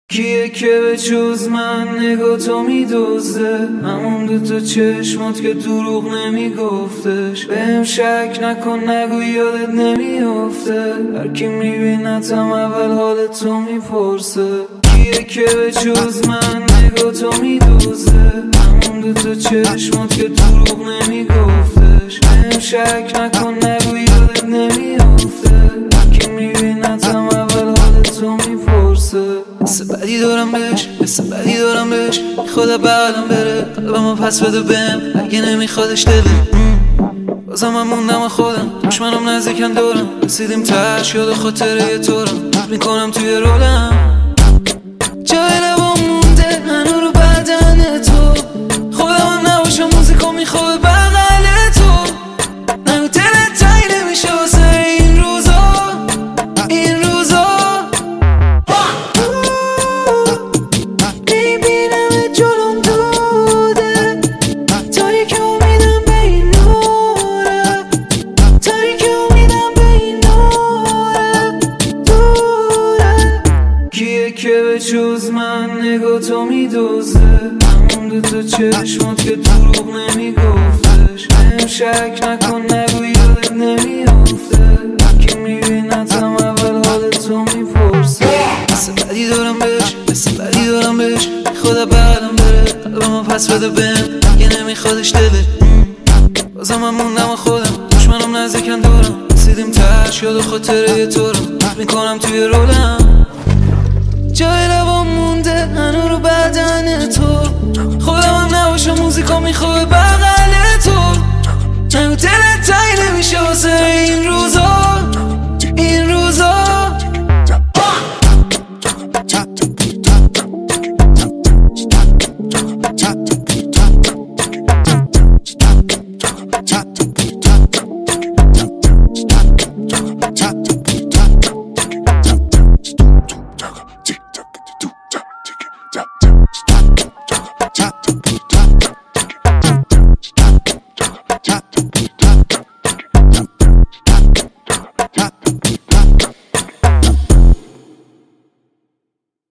کیه که به جز من نگاه تو میدزده، همون دوتا چشمات که دروغ نمیگفتش. بهم شک نکن نگو یادت نمیافته، هر کی میبینتم اول حالت تو میپرسه. کیه که به جز من نگاه تو میدزده، همون دوتا چشمات که دروغ نمیگفتش. بهم شک نکن نگو یادت نمیافته، هر کی میبینتم اول حالت تو میپرسه. حس بدی دارم بهش، حس بدی دارم بهش، میخواد بغلم بره، قلبمو پس بده بهم اگه نمیخوادش دلم. بازم من موندم خودم، دشمنم نزدیکم دورم، رسیدیم تهش یاد خاطره تو رو میکنم توی رولم. جای لبام مونده هنو رو بدن تو، خودم هم نباشم موزیکو میخواد بغل تو. نگو دلت تایی نمیشه واسه این روزا، این روزا میبینم جلوم دوده، تاریک امیدم به این نوره، تاریک امیدم به این نوره دوره. کیه که به جز من نگاه تو میدزده، همون دوتا چشمات که دروغ نمیگفتش. بهم شک نکن نگو یادت نمیافته، هر کی میبینتم اول حالت تو میپرسه. حس بدی دارم بهش، حس بدی دارم بهش، میخواد بغلم بره، قلبمو پس بده بهم اگه نمیخوادش دلت. بازم من موندم خودم، دشمنم نزدیکم دورم، رسیدیم تهش یاد خاطره تو رو میکنم توی رولم. جای لبام مونده هنو رو بدن تو، خودم هم نباشم موزیکا میخواد